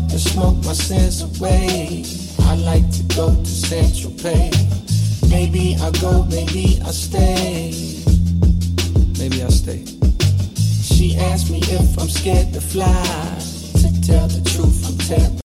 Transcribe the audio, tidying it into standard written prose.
and smoke my sins away. I like to go to Central Pay. Maybe I go, maybe I stay. Maybe I stay. She asked me if I'm scared to fly.